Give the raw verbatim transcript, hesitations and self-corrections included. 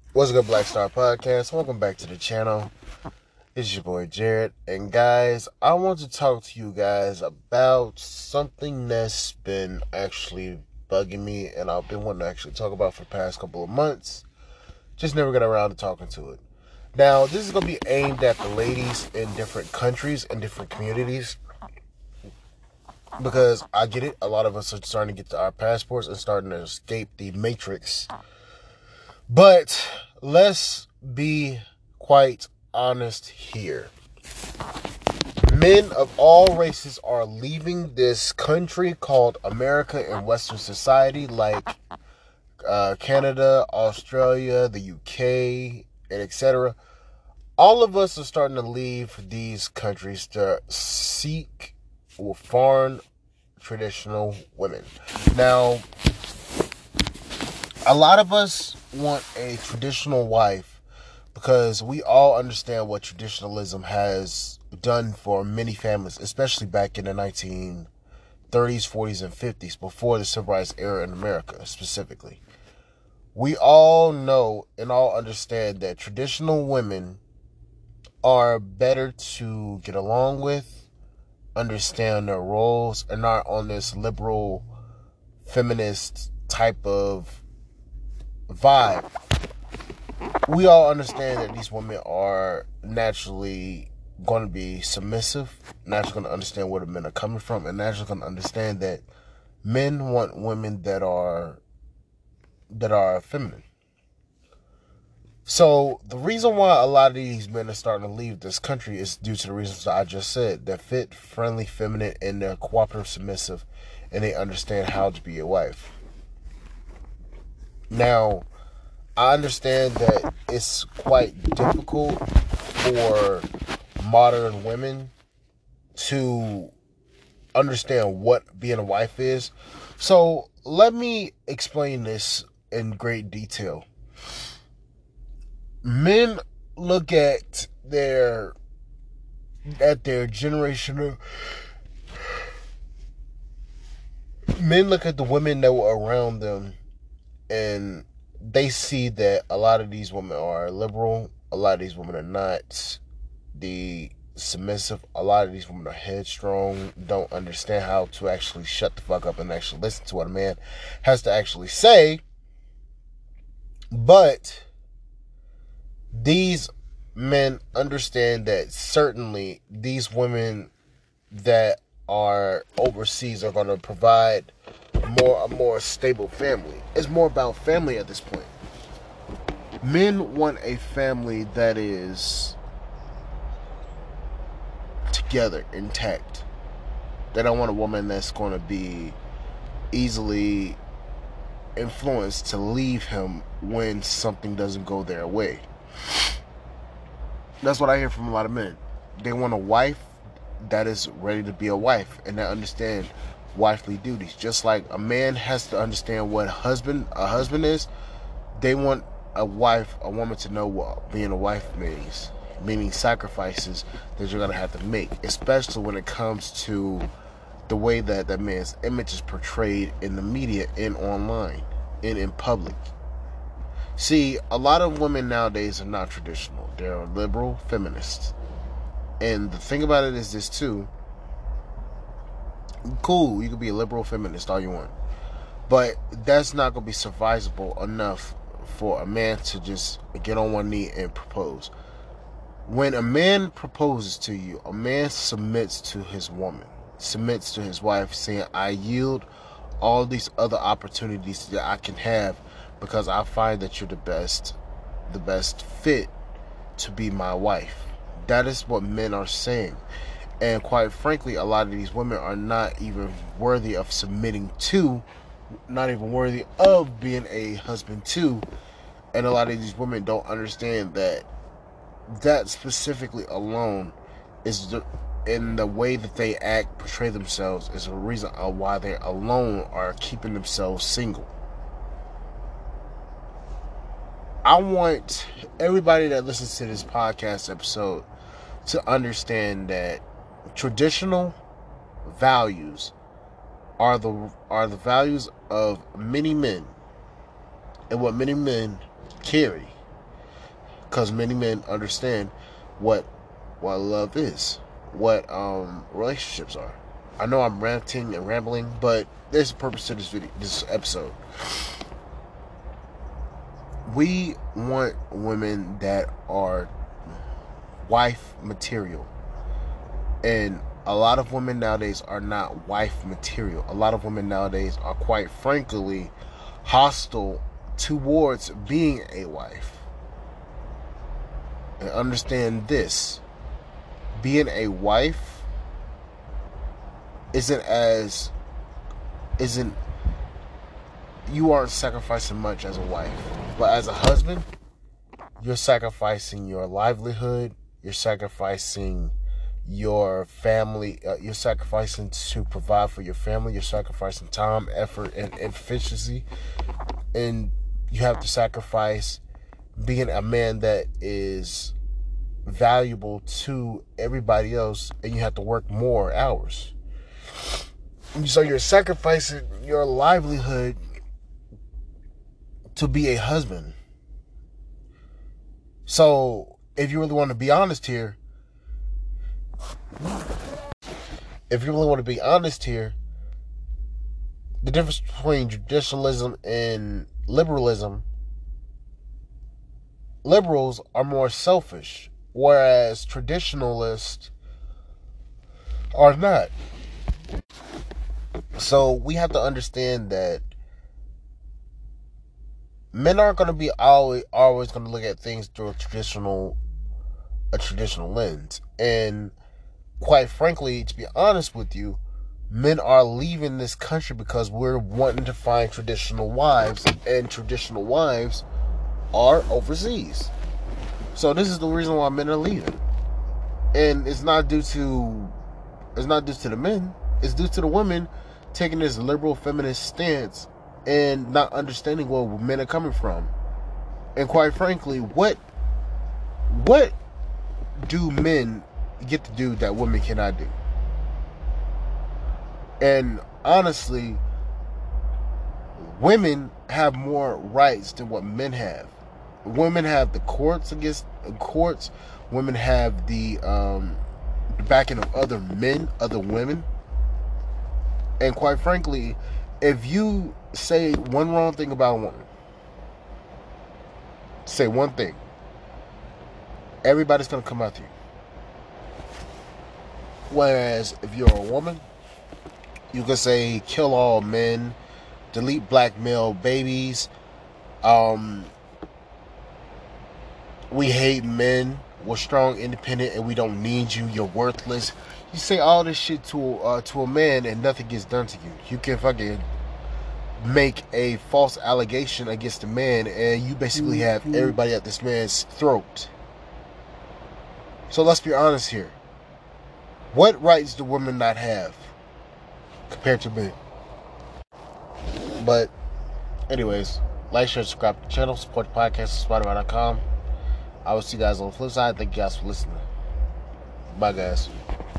What's good, Black Star Podcast? Welcome back to the channel. It's your boy Jared. And guys, I want to talk to you guys about something that's been actually bugging me and I've been wanting to actually talk about for the past couple of months. Just never got around to talking to it. Now, this is going to be aimed at the ladies in different countries and different communities. Because I get it, a lot of us are starting to get to our passports and starting to escape the matrix. But let's be quite honest here. Men of all races are leaving this country called America in Western society, like uh, Canada, Australia, the U K, and et cetera. All of us are starting to leave these countries to seek foreign traditional women. Now, a lot of us want a traditional wife because we all understand what traditionalism has done for many families, especially back in the nineteen thirties, forties, and fifties, before the Civil Rights era in America specifically. We all know and all understand that traditional women are better to get along with, understand their roles, and not on this liberal, feminist type of vibe. We all understand that these women are naturally going to be submissive, naturally going to understand where the men are coming from, and naturally going to understand that men want women that are that are feminine. So the reason why a lot of these men are starting to leave this country is due to the reasons I just said. They're fit, friendly, feminine, and they're cooperative, submissive, and they understand how to be a wife. Now, I understand that it's quite difficult for modern women to understand what being a wife is. So let me explain this in great detail. Men look at their at their generational men look at the women that were around them, and they see that a lot of these women are liberal, a lot of these women are not the submissive, a lot of these women are headstrong, don't understand how to actually shut the fuck up and actually listen to what a man has to actually say. But these men understand that certainly these women that are overseas are going to provide more a more stable family. It's more about family at this point. Men want a family that is together, intact. They don't want a woman that's going to be easily influenced to leave him when something doesn't go their way. That's what I hear from a lot of men. They want a wife that is ready to be a wife and that understand wifely duties. Just like a man has to understand what husband a husband is, they want a wife, a woman to know what being a wife means, meaning sacrifices that you're going to have to make, especially when it comes to the way that that man's image is portrayed in the media and online and in public. See, a lot of women nowadays are not traditional. They're liberal feminists. And the thing about it is this too. Cool, you can be a liberal feminist all you want. But that's not going to be survivable enough for a man to just get on one knee and propose. When a man proposes to you, a man submits to his woman, submits to his wife, saying, I yield all these other opportunities that I can have because I find that you're the best, the best fit to be my wife. That is what men are saying. And quite frankly, a lot of these women are not even worthy of submitting to, not even worthy of being a husband to. And a lot of these women don't understand that that specifically alone is the, in the way that they act, portray themselves, is a reason why they alone are keeping themselves single. I want everybody that listens to this podcast episode to understand that traditional values are the are the values of many men and what many men carry. because many men understand what what love is, what um, relationships are. I know I'm ranting and rambling, but there's a purpose to this video, this episode. We want women that are wife material. And a lot of women nowadays are not wife material. A lot of women nowadays are, quite frankly, hostile towards being a wife. And understand this. Being a wife isn't as isn't you aren't sacrificing much as a wife. But as a husband, you're sacrificing your livelihood, you're sacrificing your family, uh, you're sacrificing to provide for your family, you're sacrificing time, effort, and efficiency, and you have to sacrifice being a man that is valuable to everybody else, and you have to work more hours. So you're sacrificing your livelihood to be a husband. So if you really want to be honest here, if you really want to be honest here, the difference between traditionalism and liberalism, liberals are more selfish, whereas traditionalists are not. So we have to understand that men aren't going to be always always going to look at things through a traditional a traditional lens. And quite frankly, to be honest with you, men are leaving this country because we're wanting to find traditional wives, and traditional wives are overseas. So this is the reason why men are leaving. And it's not due to it's not due to the men, it's due to the women taking this liberal feminist stance and not understanding where men are coming from. And quite frankly, what what do men get to do that women cannot do? And honestly, women have more rights than what men have. Women have the courts against courts. Women have the um, backing of other men, other women. And quite frankly, if you say one wrong thing about a woman, say one thing, everybody's going to come after you. Whereas if you're a woman, you can say kill all men, delete black male babies, um, we hate men, we're strong, independent, and we don't need you, you're worthless. You say all this shit to uh, to a man and nothing gets done to you. You can fucking make a false allegation against a man and you basically have everybody at this man's throat. So let's be honest here. What rights do women not have compared to men? But anyways, like, share, subscribe to the channel, support the podcast at Spotify dot com. I will see you guys on the flip side. Thank you guys for listening. Bye guys.